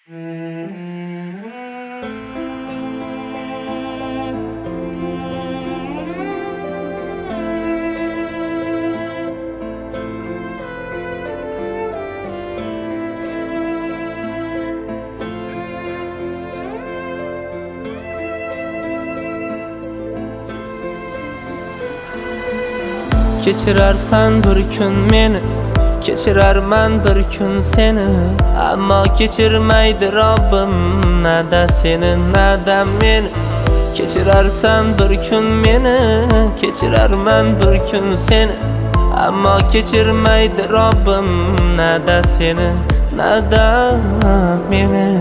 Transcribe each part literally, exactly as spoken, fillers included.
Kechirarsan bir kun meni, kechirarman bir kun seni. Ammo kechirmaydi Robbim, nada seni, nada meni. Kechirarsan bir kun meni, kechirarman bir kun seni. Ammo kechirmaydi Robbim, nada seni, nada meni.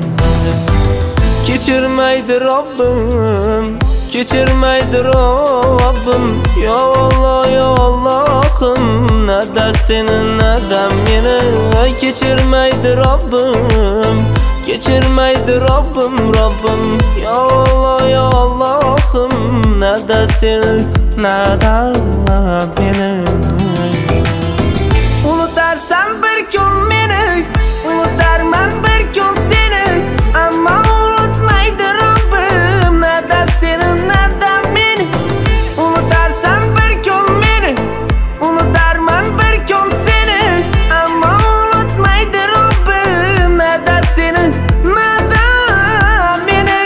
Kechirmaydi Robbim, kechirmaydi Robbim. Ya Allah, ya Allah'ım, nada seni, nada meni. Kechirmaydi Robbim, kechirmaydi Robbim, Robbim. Ya Allah, ya Allah'ım, nada seni, nada meni. Unutarsan bir kun meni, unutarman bir kun seni. Ammo unutmaydi Robbim, nada seni, nada meni. Unutarsan bir kun meni, unutarman bir kun seni. Ammo unutmaydi Robbim, nada seni, nada meni.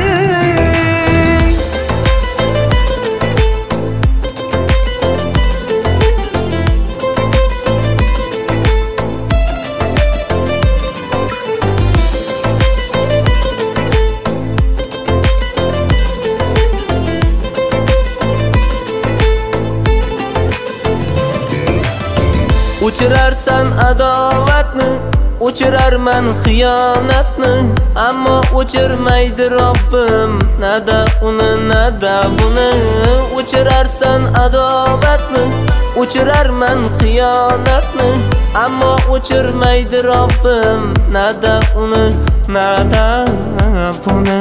Uçurarsan adovatni, uçurarman xiyonatni. Ammo uçurmaydi Robbim, nada uni, nada buni. Uçurarsan adovatni, uçurarman xiyonatni. Ammo uçurmaydi Robbim, nada uni, nada buni.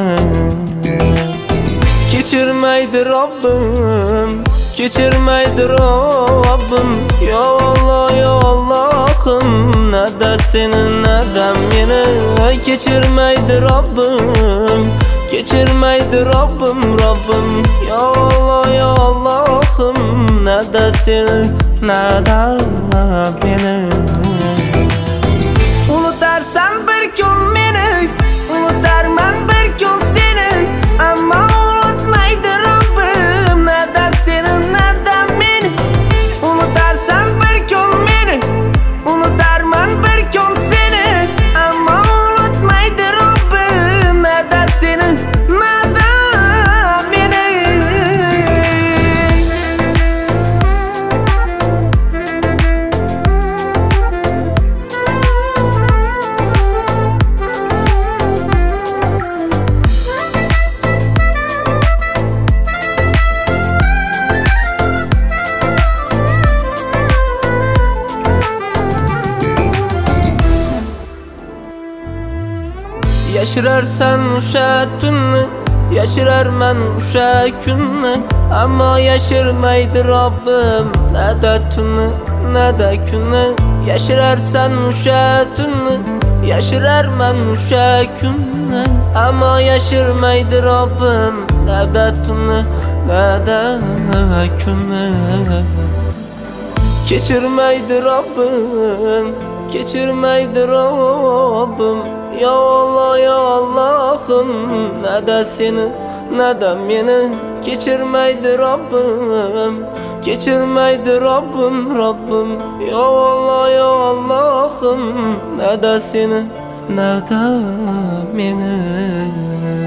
Kechirmaydi Robbim, kechirmaydi Robbim. Ya Allah, ya Allah'ım, nada seni, nada meni. Kechirmaydi Robbim, kechirmaydi Robbim, Robbim. Ya Allah, ya Allah'ım, nada seni, nada meni. Unutarsan bir kun meni, unutarman bir kun seni. Ammo unutmaydi Robbim, nada seni, nada meni. Unutarsan bir kun meni, unutarman bir kun seni. Ammo unutmaydi Robbim, nada seni, nada meni. Yashirarsan o'sha tunni, yashirarman o'sha kunni. Ammo yashirmaydi Robbim, nada tunni, nada kunni. Yashirarsan o'sha tunni, yashirarman o'sha kunni. Ammo yashirmaydi Robbim, nada tunni, nada kunni. Kechirmaydi Robbim, kechirmaydi Robbim. Ya Allah, ya Allah'ım, nada seni, nada meni. Kechirmaydi Robbim, kechirmaydi Robbim, Robbim. Ya Allah, ya Allah'ım, nada seni, nada meni.